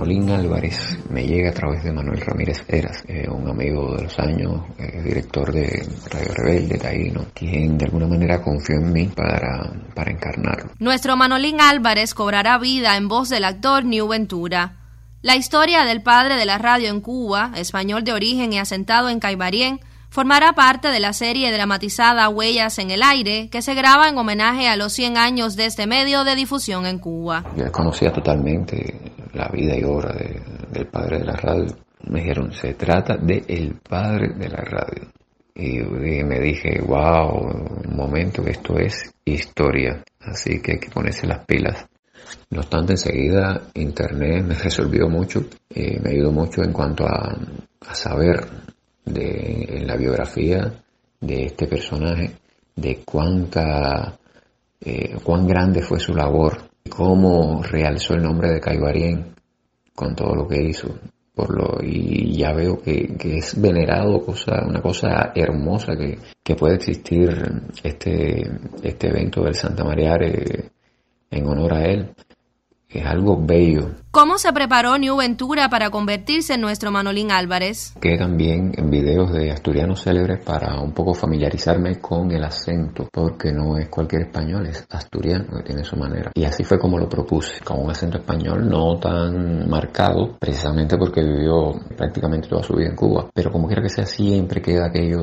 Manolín Álvarez me llega a través de Manuel Ramírez Heras, un amigo de los años, director de Radio Rebelde, taíno, quien de alguna manera confió en mí para encarnarlo. Nuestro Manolín Álvarez cobrará vida en voz del actor New Ventura. La historia del padre de la radio en Cuba, español de origen y asentado en Caibarien, formará parte de la serie dramatizada Huellas en el Aire, que se graba en homenaje a los 100 años de este medio de difusión en Cuba. Yo desconocía totalmente la vida y obra del padre de la radio. Me dijeron, se trata de el padre de la radio. Y me dije, wow, un momento, que esto es historia, así que hay que ponerse las pilas. No obstante, enseguida Internet me resolvió mucho, me ayudó mucho en cuanto a saber en la biografía de este personaje, de cuán grande fue su labor, cómo realzó el nombre de Caibarien con todo lo que hizo. Y ya veo que es venerado, una cosa hermosa que puede existir este evento del Santa Mareare en honor a él. Es algo bello. ¿Cómo se preparó New Ventura para convertirse en nuestro Manolín Álvarez? Que también en videos de asturianos célebres para un poco familiarizarme con el acento, porque no es cualquier español, es asturiano, que tiene su manera. Y así fue como lo propuse, con un acento español no tan marcado, precisamente porque vivió prácticamente toda su vida en Cuba. Pero como quiera que sea, siempre queda aquello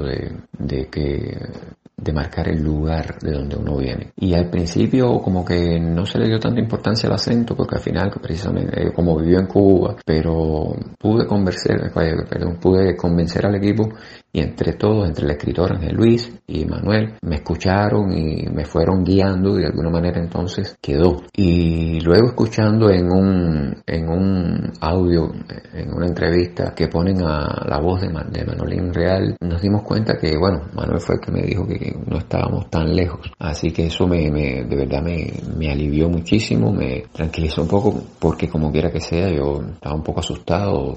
de marcar el lugar de donde uno viene. Y al principio como que no se le dio tanta importancia al acento, porque al final precisamente como vivió en Cuba, pero pude convencer al equipo, y entre todos, entre el escritor Ángel Luis y Manuel, me escucharon y me fueron guiando, y de alguna manera entonces quedó. Y luego escuchando en un audio, en una entrevista que ponen a la voz de Manolín Real, nos dimos cuenta que, bueno, Manuel fue el que me dijo que no estábamos tan lejos. Así que eso de verdad me alivió muchísimo, me tranquilizó un poco, porque como quiera que sea, yo estaba un poco asustado.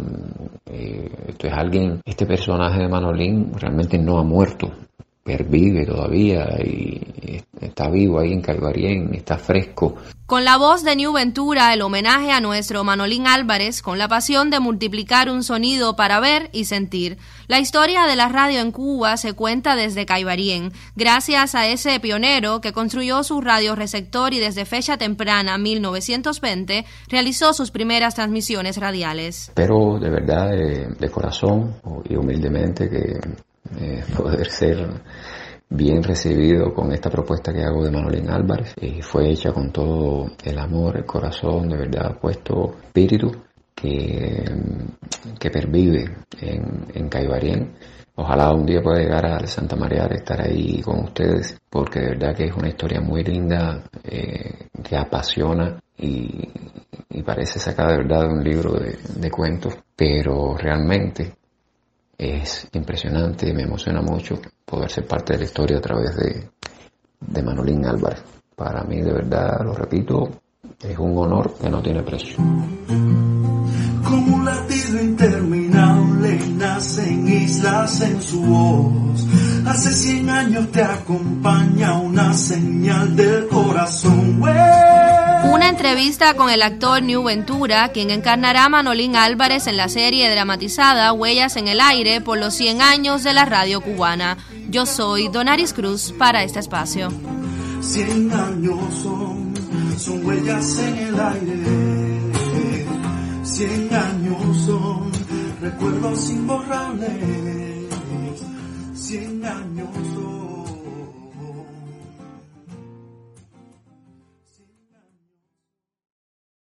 Este personaje de Manolín realmente no ha muerto, pervive todavía y está vivo ahí en Caibarien, está fresco. Con la voz de New Ventura, el homenaje a nuestro Manolín Álvarez, con la pasión de multiplicar un sonido para ver y sentir. La historia de la radio en Cuba se cuenta desde Caibarien, gracias a ese pionero que construyó su radioreceptor y desde fecha temprana, 1920, realizó sus primeras transmisiones radiales. Espero de verdad, de corazón y humildemente, que poder ser bien recibido con esta propuesta que hago de Manolín Álvarez. Fue hecha con todo el amor, el corazón, de verdad, puesto espíritu que pervive en Caibarien. Ojalá un día pueda llegar al Santa Mareare, estar ahí con ustedes, porque de verdad que es una historia muy linda, que apasiona y parece sacada de verdad de un libro de cuentos, pero realmente es impresionante y me emociona mucho poder ser parte de la historia a través de Manolín Álvarez. Para mí, de verdad, lo repito, es un honor que no tiene precio. Como un latido interminable nacen islas en su voz. Hace 100 años te acompaña una señal del corazón. Una entrevista con el actor New Ventura, quien encarnará a Manolín Álvarez en la serie dramatizada Huellas en el Aire por los 100 años de la radio cubana. Yo soy Donaris Cruz para este espacio. 100 años son huellas en el aire. 100 años son recuerdos imborrables. 100 años son